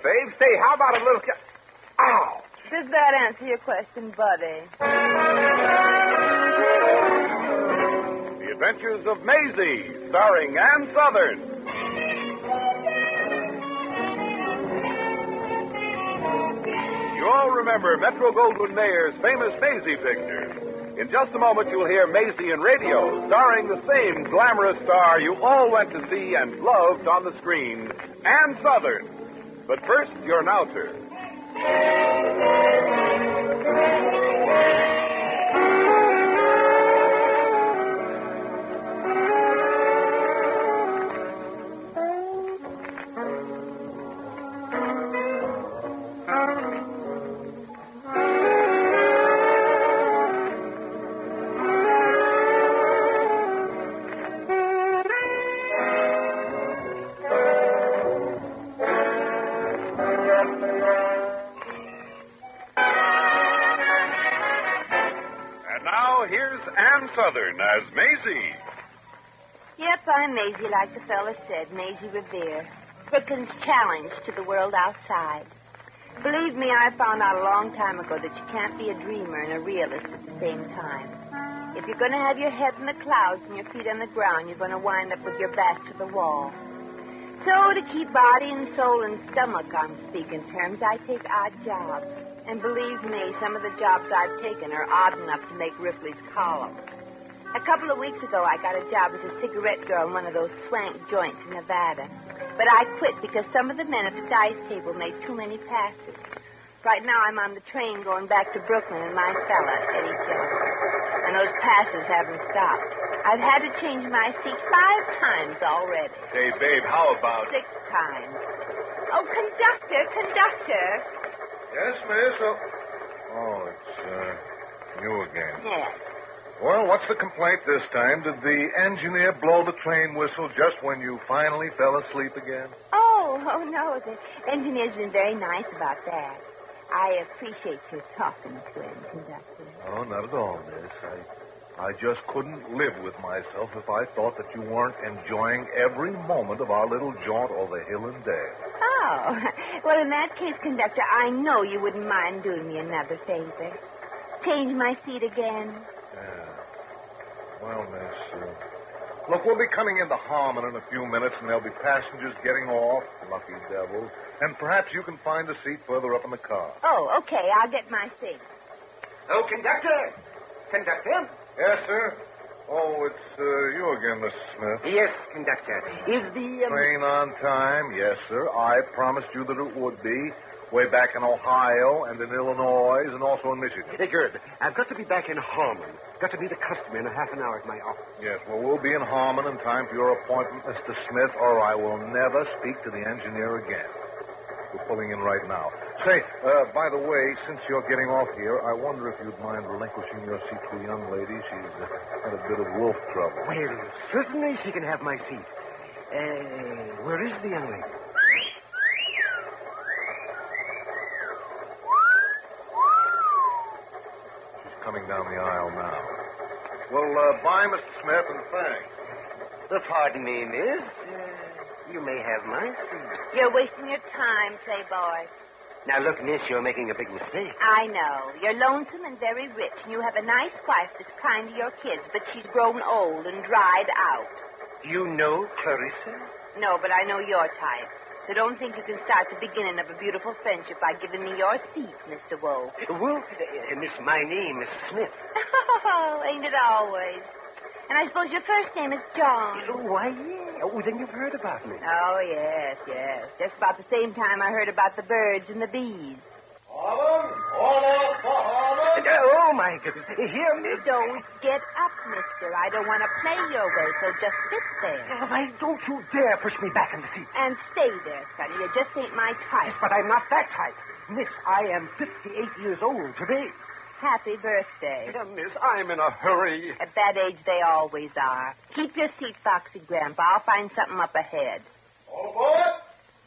babe. Say, how about a little... Ow! Does that answer your question, buddy? The Adventures of Maisie, starring Ann Southern. You all remember Metro-Goldwyn-Mayer's famous Maisie picture. In just a moment, you'll hear Maisie in radio, starring the same glamorous star you all went to see and loved on the screen, Ann Southern. But first, your announcer. Here's Ann Southern as Maisie. Yep, I'm Maisie, like the fella said, Maisie Revere. Brooklyn's challenge to the world outside. Believe me, I found out a long time ago that you can't be a dreamer and a realist at the same time. If you're going to have your head in the clouds and your feet on the ground, you're going to wind up with your back to the wall. So to keep body and soul and stomach on speaking terms, I take odd jobs. And believe me, some of the jobs I've taken are odd enough to make Ripley's column. A couple of weeks ago, I got a job as a cigarette girl in one of those swank joints in Nevada. But I quit because some of the men at the dice table made too many passes. Right now, I'm on the train going back to Brooklyn and my fella, Eddie Jones. And those passes haven't stopped. I've had to change my seat 5 times already. Hey, babe, how about... 6 times. Oh, conductor. Yes, miss. Oh, it's you again. Yes. Well, what's the complaint this time? Did the engineer blow the train whistle just when you finally fell asleep again? Oh, no. The engineer's been very nice about that. I appreciate your talking to him, conductor. Oh, not at all, miss. I just couldn't live with myself if I thought that you weren't enjoying every moment of our little jaunt over hill and dale. Oh, well, in that case, conductor, I know you wouldn't mind doing me another favor. Change my seat again. Yeah. Well, miss, look, we'll be coming into Harmon in a few minutes, and there'll be passengers getting off, lucky devils, and perhaps you can find a seat further up in the car. Oh, okay, I'll get my seat. Oh, conductor! Conductor? Yes, sir? Oh, it's you again, Mr. Smith. Yes, conductor. Is the... Train on time? Yes, sir. I promised you that it would be. Way back in Ohio and in Illinois and also in Michigan. Hey, good. I've got to be back in Harmon. Got to be the customer in a half an hour at my office. Yes, well, we'll be in Harmon in time for your appointment, Mr. Smith, or I will never speak to the engineer again. We're pulling in right now. Say, by the way, since you're getting off here, I wonder if you'd mind relinquishing your seat to a young lady. She's had a bit of wolf trouble. Well, certainly she can have my seat. Where is the young lady? She's coming down the aisle now. Well, bye, Mr. Smith, and thanks. Pardon me, miss. You may have my seat. You're wasting your time, playboy. Now, look, miss, you're making a big mistake. I know. You're lonesome and very rich, and you have a nice wife that's kind to your kids, but she's grown old and dried out. You know Clarissa? No, but I know your type. So don't think you can start the beginning of a beautiful friendship by giving me your seat, Mr. Wolf. Wolf? Miss, my name is Smith. Oh, ain't it always? And I suppose your first name is John. Why, yeah. Oh, then you've heard about me. Oh, yes. Just about the same time I heard about the birds and the bees. Harmon! All up for Harmon! Oh, my goodness. Here, miss. Don't get up, mister. I don't want to play your way, so just sit there. Why, don't you dare push me back in the seat. And stay there, Sonny. You just ain't my type. But I'm not that type. Miss, I am 58 years old today. Happy birthday. Miss, I'm in a hurry. At that age, they always are. Keep your seat, Foxy Grandpa. I'll find something up ahead. All aboard!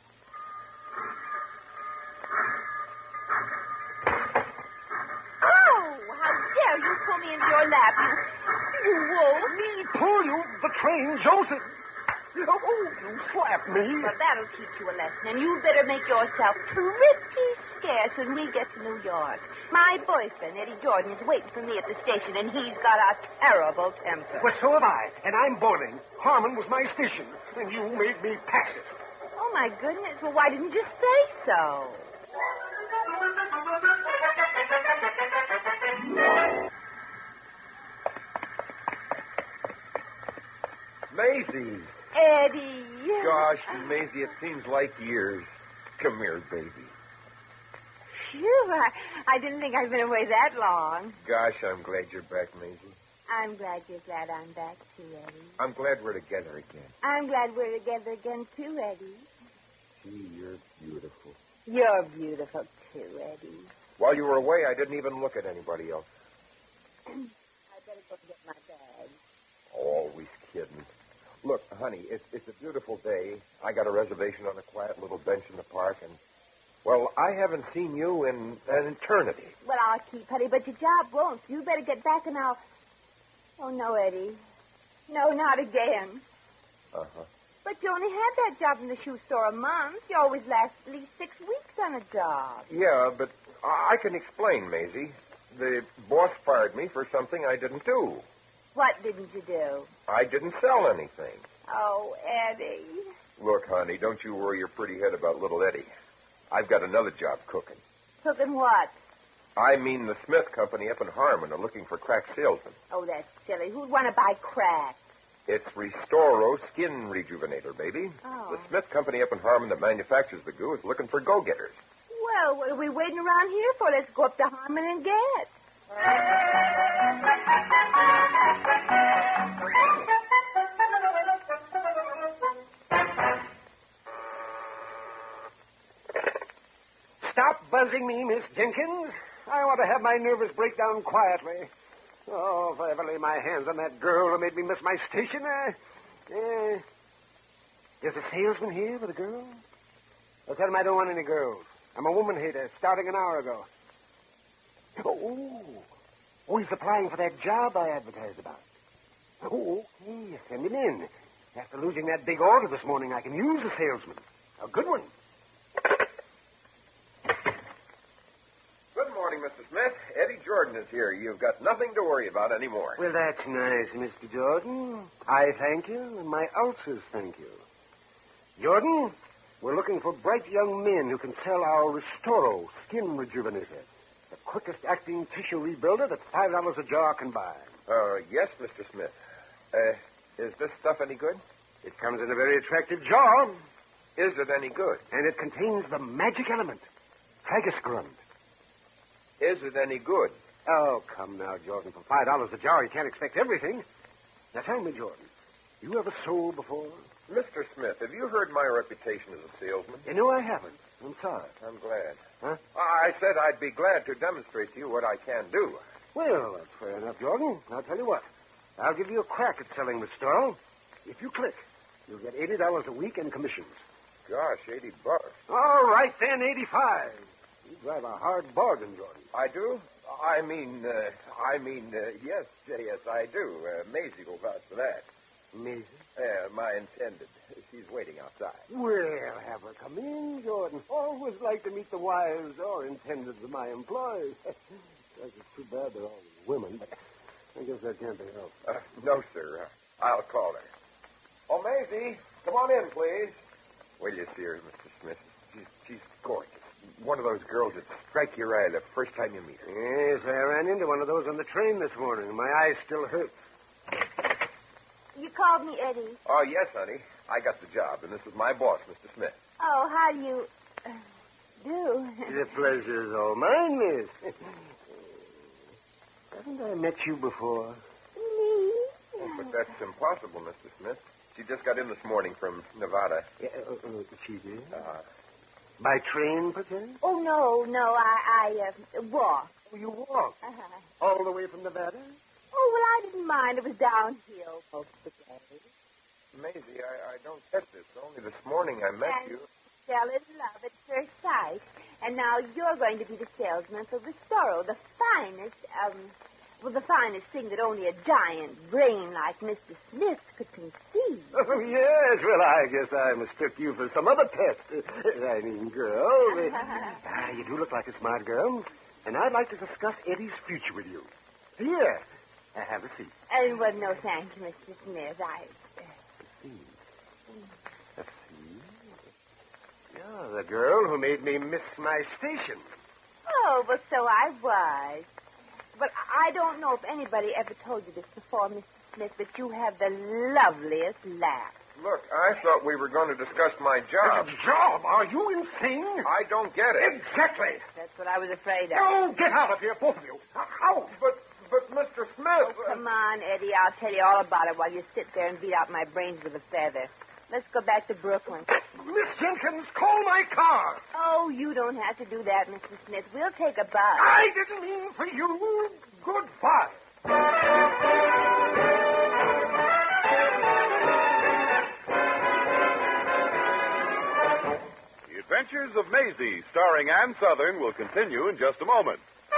Oh, how dare you pull me into your lap, you wolf. Me pull you? The train jolted. Oh, you slapped me. Well, that'll teach you a lesson, and you better make yourself pretty scarce when we get to New York. My boyfriend, Eddie Jordan, is waiting for me at the station, and he's got a terrible temper. Well, so have I, and I'm boiling. Harmon was my station, and you made me pass it. Oh, my goodness. Well, why didn't you say so? Maisie. Eddie. Gosh, Maisie, it seems like years. Come here, baby. Phew, I didn't think I'd been away that long. Gosh, I'm glad you're back, Maisie. I'm glad you're glad I'm back, too, Eddie. I'm glad we're together again. I'm glad we're together again, too, Eddie. Gee, you're beautiful. You're beautiful, too, Eddie. While you were away, I didn't even look at anybody else. I better go get my bag. Always kidding. Look, honey, it's a beautiful day. I got a reservation on a quiet little bench in the park, and, well, I haven't seen you in an eternity. Well, I'll keep, honey, but your job won't. You better get back and I'll... Oh, no, Eddie. No, not again. Uh-huh. But you only had that job in the shoe store a month. You always last at least 6 weeks on a job. Yeah, but I can explain, Maisie. The boss fired me for something I didn't do. What didn't you do? I didn't sell anything. Oh, Eddie. Look, honey, don't you worry your pretty head about little Eddie. I've got another job cooking. Cooking what? I mean, the Smith Company up in Harmon are looking for crack salesmen. Oh, that's silly. Who'd want to buy crack? It's Restoro Skin Rejuvenator, baby. Oh. The Smith Company up in Harmon that manufactures the goo is looking for go-getters. Well, what are we waiting around here for? Let's go up to Harmon and get. Stop buzzing me, Miss Jenkins. I want to have my nervous breakdown quietly. Oh, if I ever lay my hands on that girl who made me miss my station, There's a salesman here with a girl? Well, tell him I don't want any girls. I'm a woman hater, starting an hour ago. Oh, he's applying for that job I advertised about. Oh, okay. Send him in. After losing that big order this morning, I can use a salesman. A good one. Good morning, Mr. Smith. Eddie Jordan is here. You've got nothing to worry about anymore. Well, that's nice, Mr. Jordan. I thank you, and my ulcers thank you. Jordan, we're looking for bright young men who can sell our Restoro Skin Rejuvenator, the quickest acting tissue rebuilder that $5 a jar can buy. Yes, Mr. Smith. Is this stuff any good? It comes in a very attractive jar, Is it any good? and it contains the magic element, Tragisgrund. Is it any good? Oh, come now, Jordan. For $5 a jar, you can't expect everything. Now, tell me, Jordan, you ever sold before? Mr. Smith, have you heard my reputation as a salesman? You know I haven't. I'm sorry. I'm glad. Huh? I said I'd be glad to demonstrate to you what I can do. Well, that's fair enough, Jordan. I'll tell you what. I'll give you a crack at selling Restoro. If you click, you'll get $80 a week in commissions. Gosh, $80. All right, then, 85. You drive a hard bargain, Jordan. I do? Yes, I do. Maisie will vouch for that. Maisie? My intended. She's waiting outside. Well, have her come in, Jordan. Always like to meet the wives or intendeds of my employees. It's too bad they're all women, but I guess that can't be helped. No, sir. I'll call her. Oh, Maisie, come on in, please. Will you see her, Mr. Smith? She's gorgeous. One of those girls that strike your eye the first time you meet her. Yes, I ran into one of those on the train this morning. My eye still hurts. You called me Eddie. Oh, yes, honey. I got the job, and this is my boss, Mr. Smith. Oh, how do you do? The pleasure's all mine, miss. Haven't I met you before? Me? Oh, but that's impossible, Mr. Smith. She just got in this morning from Nevada. She did? By train, perchance? Oh, no. I walked. Oh, you walked? Uh-huh. All the way from Nevada? Oh, well, I didn't mind. It was downhill most of the day. Maisie, I don't get this. Only this morning I met And you. fell in love at first sight. And now you're going to be the salesman for Restoro, the finest, Well, the finest thing that only a giant brain like Mr. Smith could conceive. Oh, yes. Well, I guess I mistook you for some other pet. I mean, girl. You do look like a smart girl. And I'd like to discuss Eddie's future with you. Here. Have a seat. Well, no, thank you, Mr. Smith. Let's see. You're the girl who made me miss my station. Oh, but so I was. But I don't know if anybody ever told you this before, Mr. Smith, but you have the loveliest laugh. Look, I thought we were going to discuss my job. Job? Are you insane? I don't get it. Exactly. That's what I was afraid of. No, get out of here, both of you. Out. But Mr. Smith... Come on, Eddie. I'll tell you all about it while you sit there and beat out my brains with a feather. Let's go back to Brooklyn. Miss Jenkins, call my car. Oh, you don't have to do that, Mr. Smith. We'll take a bus. I didn't mean for you. Goodbye. The Adventures of Maisie, starring Ann Southern, will continue in just a moment.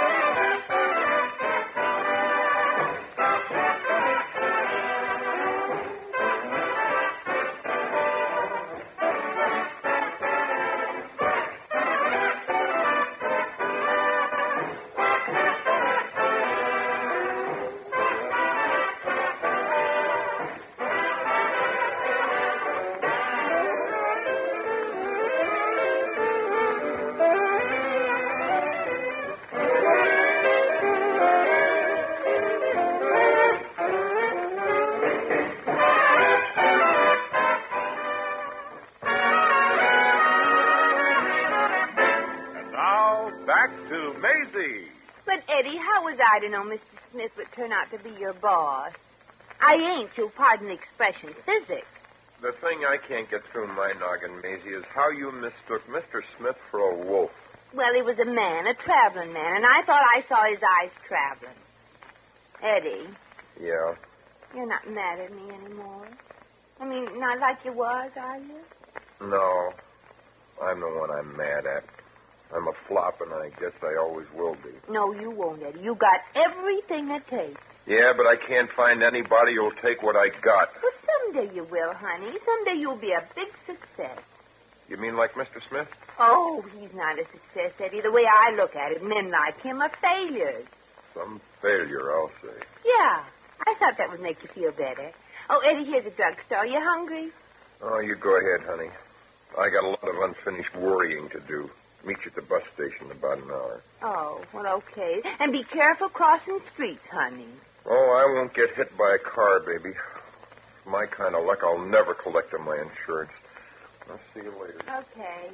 Back to Maisie. But, Eddie, how was I to know Mr. Smith would turn out to be your boss? I ain't, you'll pardon the expression, physics. The thing I can't get through my noggin, Maisie, is how you mistook Mr. Smith for a wolf. Well, he was a man, a traveling man, and I thought I saw his eyes traveling. Eddie. Yeah? You're not mad at me anymore. I mean, not like you was, are you? No. I'm the one I'm mad at. I'm a flop, and I guess I always will be. No, you won't, Eddie. You got everything it takes. Yeah, but I can't find anybody who'll take what I got. Well, someday you will, honey. Someday you'll be a big success. You mean like Mr. Smith? Oh, he's not a success, Eddie. The way I look at it, men like him are failures. Some failure, I'll say. Yeah, I thought that would make you feel better. Oh, Eddie, here's a drugstore. You hungry? Oh, you go ahead, honey. I got a lot of unfinished worrying to do. Meet you at the bus station in about an hour. Oh, well, okay. And be careful crossing streets, honey. Oh, I won't get hit by a car, baby. My kind of luck, I'll never collect on my insurance. I'll see you later. Okay.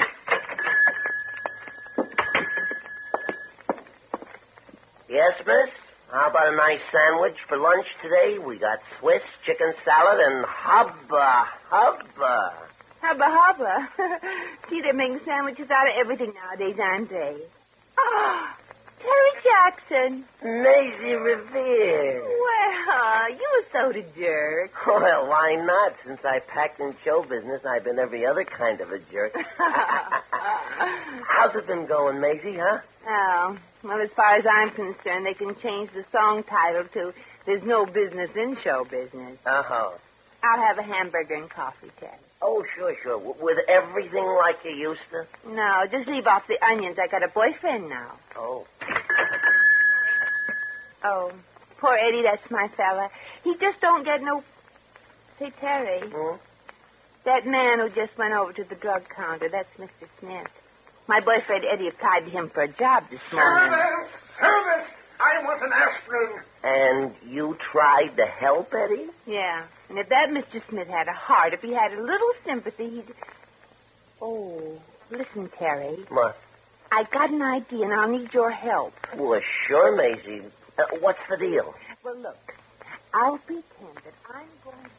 Yes, miss? How about a nice sandwich for lunch today? We got Swiss, chicken salad, and hubba. Hubba hubba. See, they're making sandwiches out of everything nowadays, aren't they? Oh, Terry Jackson. Maisie Revere. Well, you were so to jerk. Well, why not? Since I packed in show business, I've been every other kind of a jerk. How's it been going, Maisie, huh? Oh, well, as far as I'm concerned, they can change the song title to There's No Business in Show Business. Uh-huh. I'll have a hamburger and coffee, Ted. Oh, sure. With everything like you used to? No, just leave off the onions. I got a boyfriend now. Oh. Oh, poor Eddie, that's my fella. He just don't get no... Say, Terry. Hmm? That man who just went over to the drug counter, that's Mr. Smith. My boyfriend Eddie applied to him for a job this morning. Service! I want an aspirin. And you tried to help, Eddie? Yeah, and if that Mr. Smith had a heart, if he had a little sympathy, he'd... Oh, listen, Terry. What? I got an idea, and I'll need your help. Well, sure, Maisie. What's the deal? Well, look, I'll pretend that I'm going...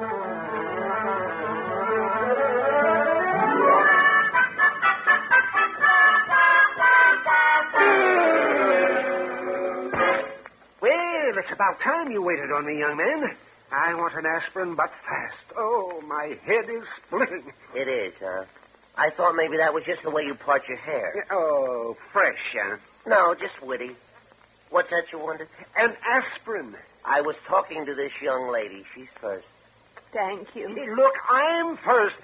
Well, it's about time you waited on me, young man. I want an aspirin, but fast. Oh, my head is splitting. It is, huh? I thought maybe that was just the way you part your hair. Oh, fresh, huh? No, just witty. What's that you wanted? An aspirin. I was talking to this young lady. She's first. Thank you. Hey, look, I'm first.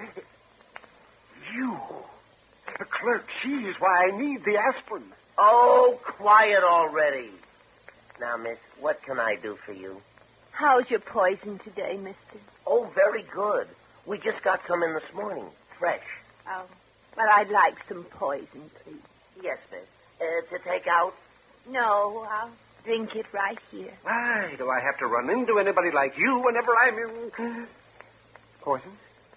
You. The clerk, she's why I need the aspirin. Oh, quiet already. Now, miss, what can I do for you? How's your poison today, mister? Oh, very good. We just got some in this morning. Fresh. Oh, well, I'd like some poison, please. Yes, miss. To take out? No, I'll drink it right here. Why do I have to run into anybody like you whenever I'm in... Poison?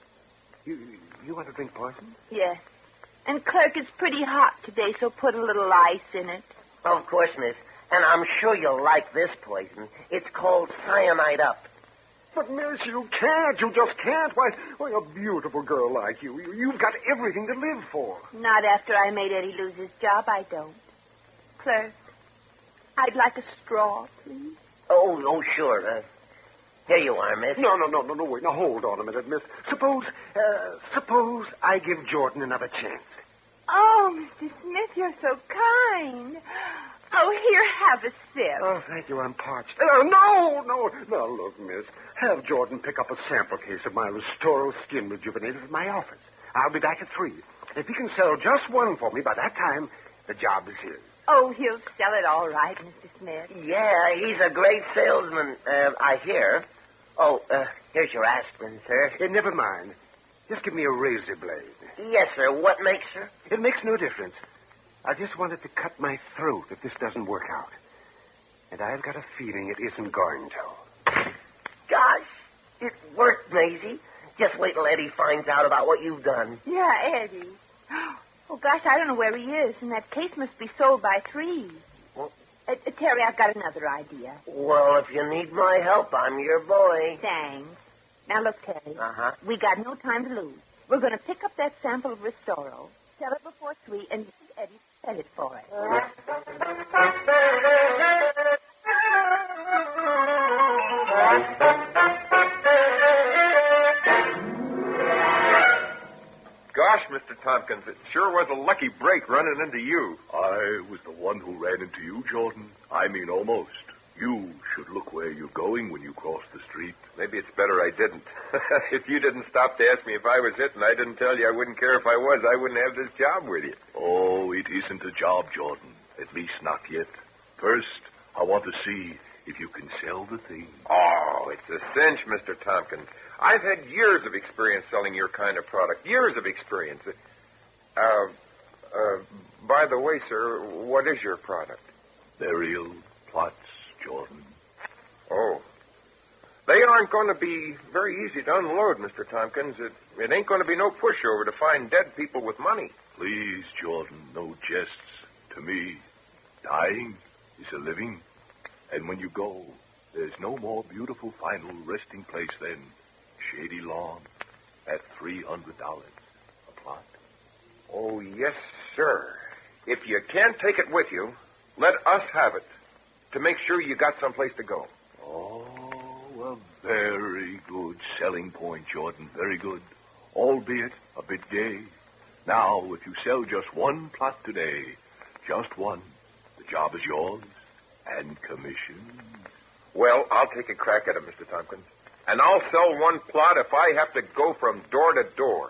You want to drink poison? Yes. And, clerk, it's pretty hot today, so put a little ice in it. Of course, miss. And I'm sure you'll like this poison. It's called Cyanide Up. But, miss, you can't. You just can't. Why, a beautiful girl like you've got everything to live for. Not after I made Eddie lose his job, I don't. Clerk, I'd like a straw, please. Oh, sure. Here you are, miss. No, wait. Now, hold on a minute, miss. Suppose I give Jordan another chance. Oh, Mr. Smith, you're so kind. Oh, here, have a sip. Oh, thank you. I'm parched. No. Now, look, miss. Have Jordan pick up a sample case of my Restoro Skin Rejuvenator at my office. I'll be back at 3. If he can sell just one for me by that time, the job is his. Oh, he'll sell it all right, Mr. Smith. Yeah, he's a great salesman, I hear. Oh, here's your aspirin, sir. Never mind. Just give me a razor blade. Yes, sir. What makes, sir? It makes no difference. I just wanted to cut my throat if this doesn't work out. And I've got a feeling it isn't going to. Gosh, it worked, Maisie. Just wait till Eddie finds out about what you've done. Yeah, Eddie. Oh, gosh, I don't know where he is, and that case must be sold by 3. Well, Terry, I've got another idea. well, if you need my help, I'm your boy. Thanks. Now, look, Terry. Uh-huh. We got no time to lose. We're going to pick up that sample of Restoro, sell it before 3, and use Eddie to sell it for us. Gosh, Mr. Tompkins, it sure was a lucky break running into you. I was the one who ran into you, Jordan. I mean, almost. You should look where you're going when you cross the street. Maybe it's better I didn't. If you didn't stop to ask me if I was it and I didn't tell you I wouldn't care if I was, I wouldn't have this job with you. Oh, it isn't a job, Jordan. At least not yet. First, I want to see if you can sell the thing. Oh, it's a cinch, Mr. Tompkins. I've had years of experience selling your kind of product. Years of experience. By the way, sir, what is your product? Burial plots, Jordan. Oh. They aren't going to be very easy to unload, Mr. Tompkins. It ain't going to be no pushover to find dead people with money. Please, Jordan, no jests. To me, dying is a living. And when you go, there's no more beautiful final resting place than Shady Lawn at $300 a plot. Oh, yes, sir. If you can't take it with you, let us have it to make sure you got someplace to go. Oh, a very good selling point, Jordan. Very good. Albeit a bit gay. Now, if you sell just one plot today, just one, the job is yours and commission. Well, I'll take a crack at it, Mr. Tompkins. And I'll sell one plot if I have to go from door to door.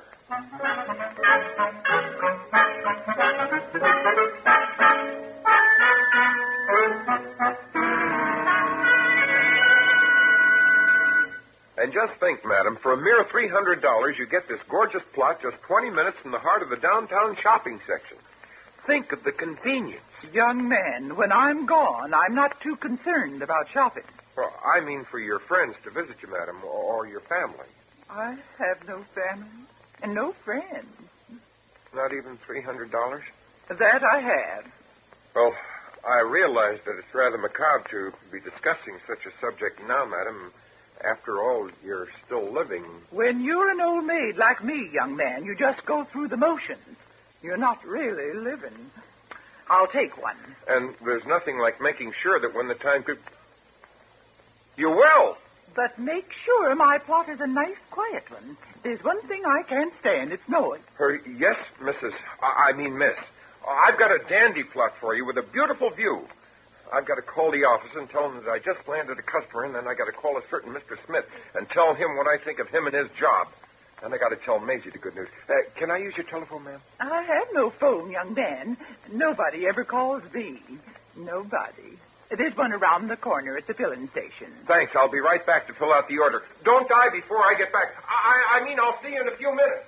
And just think, madam, for a mere $300, you get this gorgeous plot just 20 minutes from the heart of the downtown shopping section. Think of the convenience. Young man, when I'm gone, I'm not too concerned about shopping. Well, I mean for your friends to visit you, madam, or your family. I have no family and no friends. Not even $300? That I have. Well, I realize that it's rather macabre to be discussing such a subject now, madam. After all, you're still living. When you're an old maid like me, young man, you just go through the motions. You're not really living. I'll take one. And there's nothing like making sure that when the time could... You will! But make sure my plot is a nice, quiet one. There's one thing I can't stand. It's noise. Yes, Mrs. I mean, miss. I've got a dandy plot for you with a beautiful view. I've got to call the office and tell them that I just landed a customer, and then I got to call a certain Mr. Smith and tell him what I think of him and his job. And I got to tell Maisie the good news. Can I use your telephone, ma'am? I have no phone, young man. Nobody ever calls me. Nobody. There's one around the corner at the filling station. Thanks. I'll be right back to fill out the order. Don't die before I get back. I mean, I'll see you in a few minutes.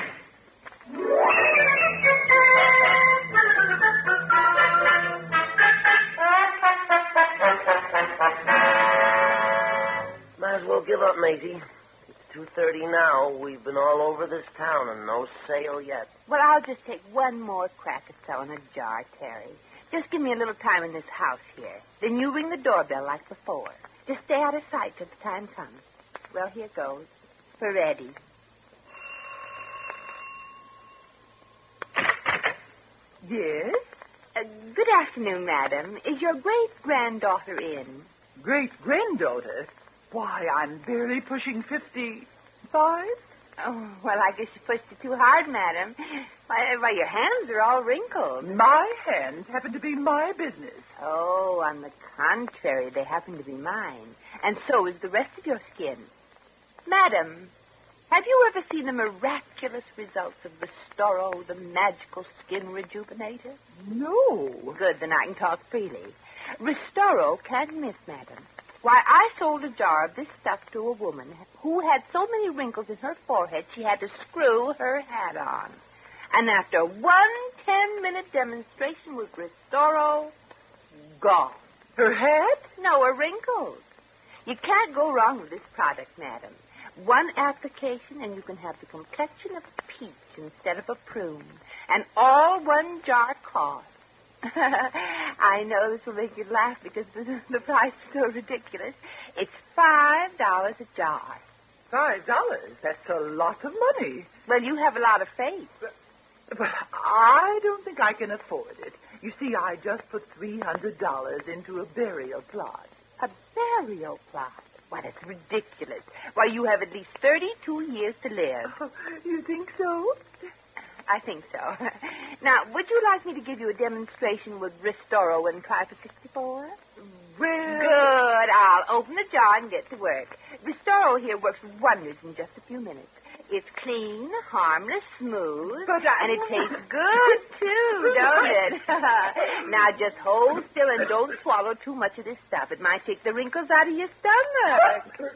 Might as well give up, Maisie. It's 2:30 now. We've been all over this town and no sale yet. Well, I'll just take one more crack at selling a jar, Terry. Just give me a little time in this house here. Then you ring the doorbell like before. Just stay out of sight till the time comes. Well, here goes. For Eddie. Yes? Good afternoon, madam. Is your great-granddaughter in? Great-granddaughter? Why, I'm barely pushing 55. Oh, well, I guess you pushed it too hard, madam. Why, your hands are all wrinkled. My hands happen to be my business. Oh, on the contrary, they happen to be mine. And so is the rest of your skin. Madam, have you ever seen the miraculous results of Restoro, the magical skin rejuvenator? No. Good, then I can talk freely. Restoro can't miss, madam. Why, I sold a jar of this stuff to a woman who had so many wrinkles in her forehead she had to screw her hat on. And after one 10-minute demonstration with Restoro, gone. Her hat? No, her wrinkles. You can't go wrong with this product, madam. One application and you can have the complexion of a peach instead of a prune. And all one jar costs. I know this will make you laugh because the price is so ridiculous. It's $5 a jar. $5? That's a lot of money. Well, you have a lot of faith. But I don't think I can afford it. You see, I just put $300 into a burial plot. A burial plot? Why, that's ridiculous. Why, you have at least 32 years to live. Oh, you think so? I think so. Now, would you like me to give you a demonstration with Restoro and try for 64? Well... Good. I'll open the jar and get to work. Restoro here works wonders in just a few minutes. It's clean, harmless, smooth, and it tastes good, too, don't it? Now, just hold still and don't swallow too much of this stuff. It might take the wrinkles out of your stomach.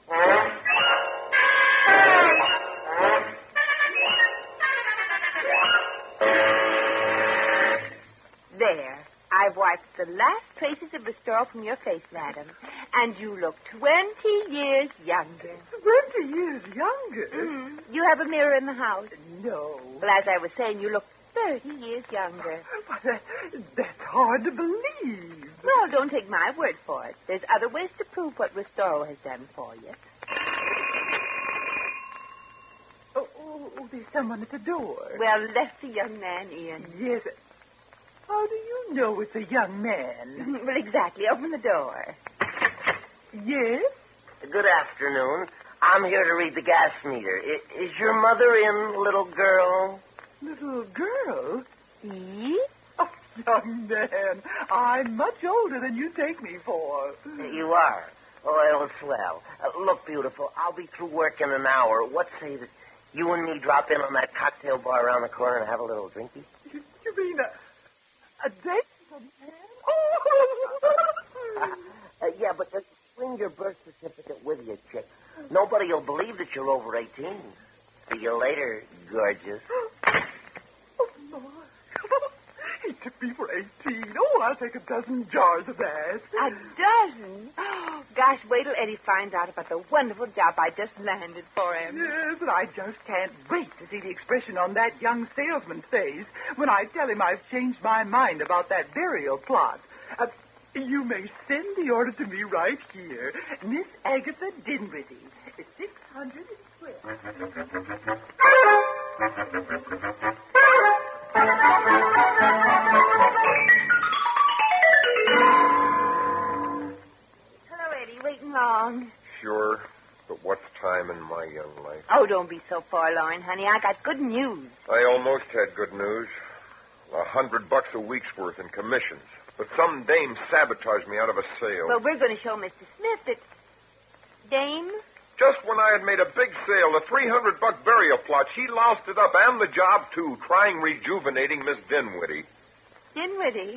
There. I've wiped the last traces of Restoro from your face, madam. And you look 20 years younger. 20 years younger? Mm-hmm. You have a mirror in the house? No. Well, as I was saying, you look 30 years younger. But that's hard to believe. Well, don't take my word for it. There's other ways to prove what Restoro has done for you. Oh, there's someone at the door. Well, let the young man in. Yes. How do you know it's a young man? Well, exactly. Open the door. Yes? Good afternoon. I'm here to read the gas meter. Is your mother in, little girl? Little girl? Yes? Oh, young man, I'm much older than you take me for. You are? Oh, well, swell. Look, beautiful, I'll be through work in an hour. What say that you and me drop in on that cocktail bar around the corner and have a little drinky? You mean a date? Yeah, but bring your birth certificate with you, chick. Nobody will believe that you're over 18. See you later, gorgeous. Oh, my. He took me for 18. Oh, I'll take a dozen jars of that. A dozen? Oh, gosh, wait till Eddie finds out about the wonderful job I just landed for him. Yes, and I just can't wait to see the expression on that young salesman's face when I tell him I've changed my mind about that burial plot. You may send the order to me right here. Miss Agatha Dinwiddie, 600 Square. Hello, Eddie. Waiting long? Sure, but what's time in my young life? Oh, don't be so forlorn, honey. I got good news. I almost had good news. $100 a week's worth in commissions. But some dame sabotaged me out of a sale. Well, we're going to show Mr. Smith that... Dame? Just when I had made a big sale, the $300 burial plot, she lost it up, and the job, too, trying rejuvenating Miss Dinwiddie. Dinwiddie?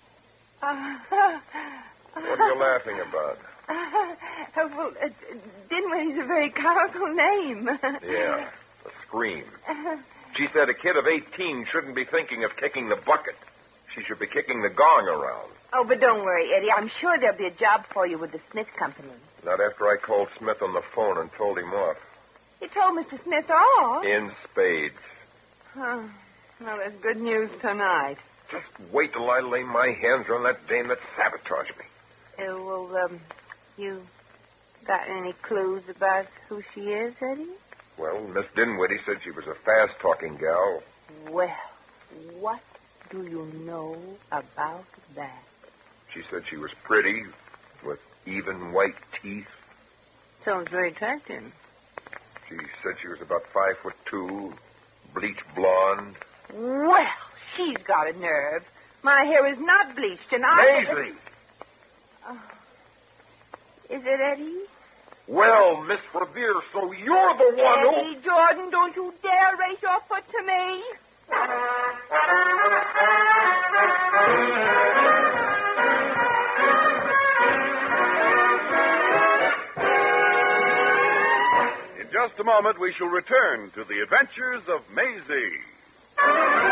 What are you laughing about? Well, Dinwiddie's a very colorful name. Yeah, a scream. She said a kid of 18 shouldn't be thinking of kicking the bucket. She should be kicking the gong around. Oh, but don't worry, Eddie. I'm sure there'll be a job for you with the Smith Company. Not after I called Smith on the phone and told him off. You told Mr. Smith off? In spades. Oh, well, there's good news tonight. Just wait till I lay my hands on that dame that sabotaged me. You got any clues about who she is, Eddie? Well, Miss Dinwiddie said she was a fast-talking gal. Well, what do you know about that? She said she was pretty, with even white teeth. Sounds very attractive. She said she was about 5'2", bleach blonde. Well, she's got a nerve. My hair is not bleached, and I... Maisie! Is it Eddie? Well, Miss Revere, so you're the one who... Eddie Jordan, don't you dare raise your foot to me. In just a moment, we shall return to the adventures of Maisie.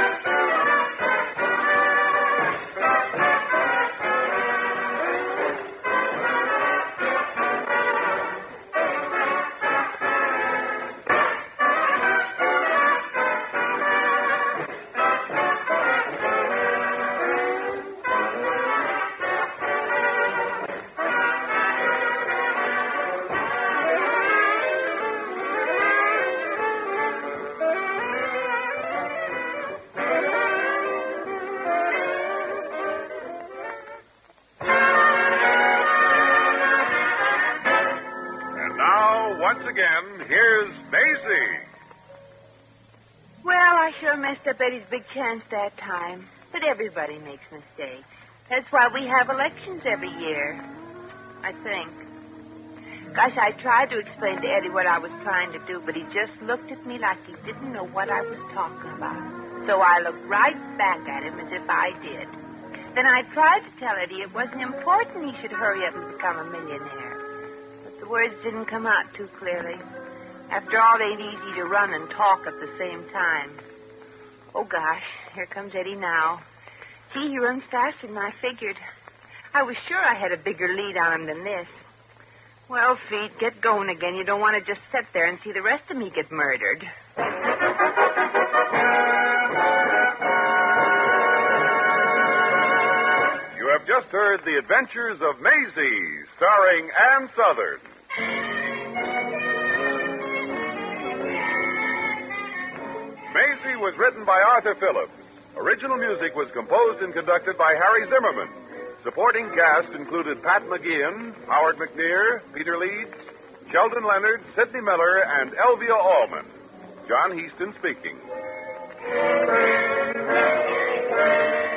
Once again, here's Maisie. Well, I sure messed up Eddie's big chance that time. But everybody makes mistakes. That's why we have elections every year, I think. Gosh, I tried to explain to Eddie what I was trying to do, but he just looked at me like he didn't know what I was talking about. So I looked right back at him as if I did. Then I tried to tell Eddie it wasn't important he should hurry up and become a millionaire. The words didn't come out too clearly. After all, it ain't easy to run and talk at the same time. Oh, gosh, here comes Eddie now. Gee, he runs faster than I figured. I was sure I had a bigger lead on him than this. Well, Feet, get going again. You don't want to just sit there and see the rest of me get murdered. You have just heard The Adventures of Maisie, starring Ann Southern. Maisie was written by Arthur Phillips. Original music was composed and conducted by Harry Zimmerman. Supporting cast included Pat McGeehan, Howard McNear, Peter Leeds, Sheldon Leonard, Sidney Miller, and Elvia Allman. John Heaston speaking.